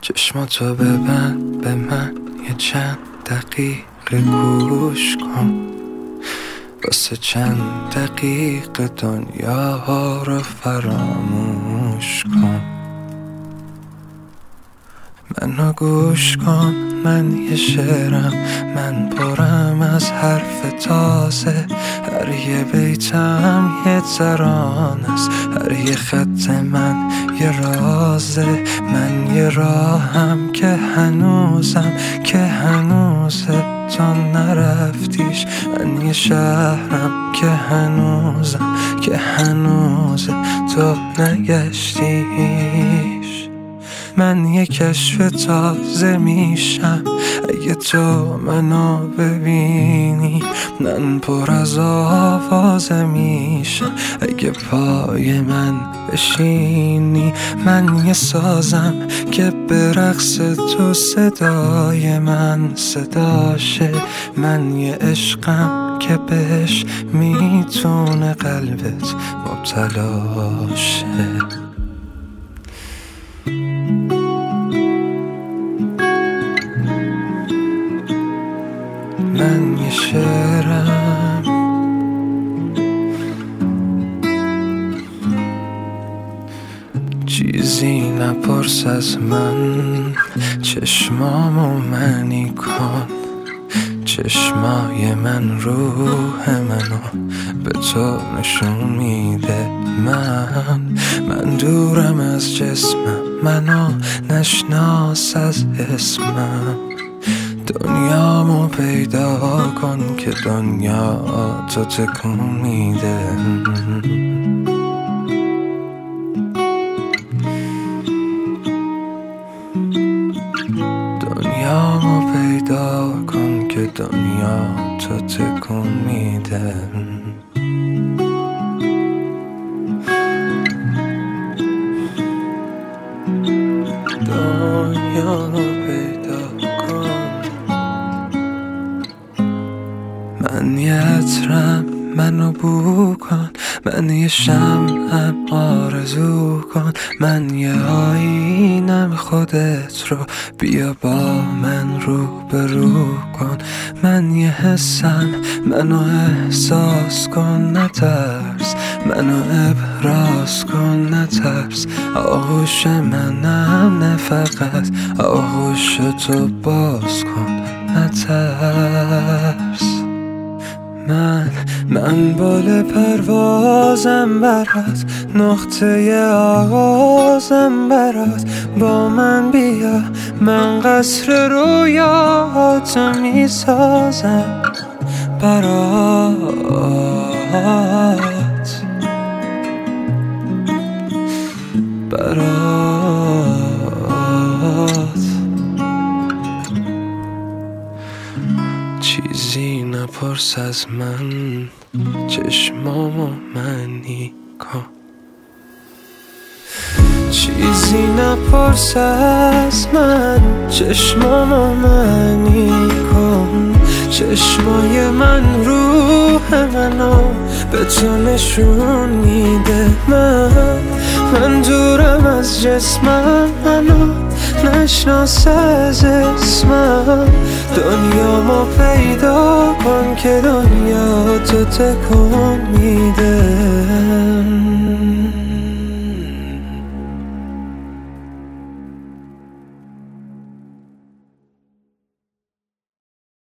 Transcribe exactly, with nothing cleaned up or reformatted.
چشماتو ببند به من یه چند دقیقه گوش کن، واسه چند دقیقه دنیا رو فراموش کن. منو گوش کن، من یه شعرم، من پرم از حرف تازه. هر یه بیتم یه ترانه است، هر یه خط من یه رازه. من یه راهم که هنوزم که هنوزه تا نرفتیش. من یه شهرم که هنوزم که هنوزه تا نگشتیش. من یه کشف تازه میشم اگه تو منو ببینی. من پر از آوازه میشم اگه پای من بشینی. من یه سازم که به رقص تو صدای من صداشه. من یه عشقم که بهش میتونه قلبت مبتلا شه. من یه شعرم، چیزی نپرس از من. چشمامو منی کن، چشمای من روح منو به تو نشون میده. من من دورم از جسمم، منو نشناس از اسمم. دنیامو پیدا کن که دنیا تو تکون میده. دنیامو پیدا کن که دنیا تو تکون میده. دنیامو پیدا کن. من یه عطرم، منو بو کن. من یه شمعم، آرزو کن. من یه آینم، خودت رو بیا با من رو به رو کن. من یه حسم، منو احساس کن نترس. منو ابراز کن نترس. آغوش منم نه فقط، آغوش تو باز کن نترس. من من بال پروازم برات، نقطه آغازم برات. با من بیا، من قصر رویاتو میسازم برات برات. چیزی نپرس از من، چشمامو منی کن. چیزی نپرس از من، چشمامو منی کن. چشمای من روح منو به تو نشون میده. من من دورم از جسمم، منو نشناس از اسمم. دنیامو پیدا کن که دنیا تو تکون میده.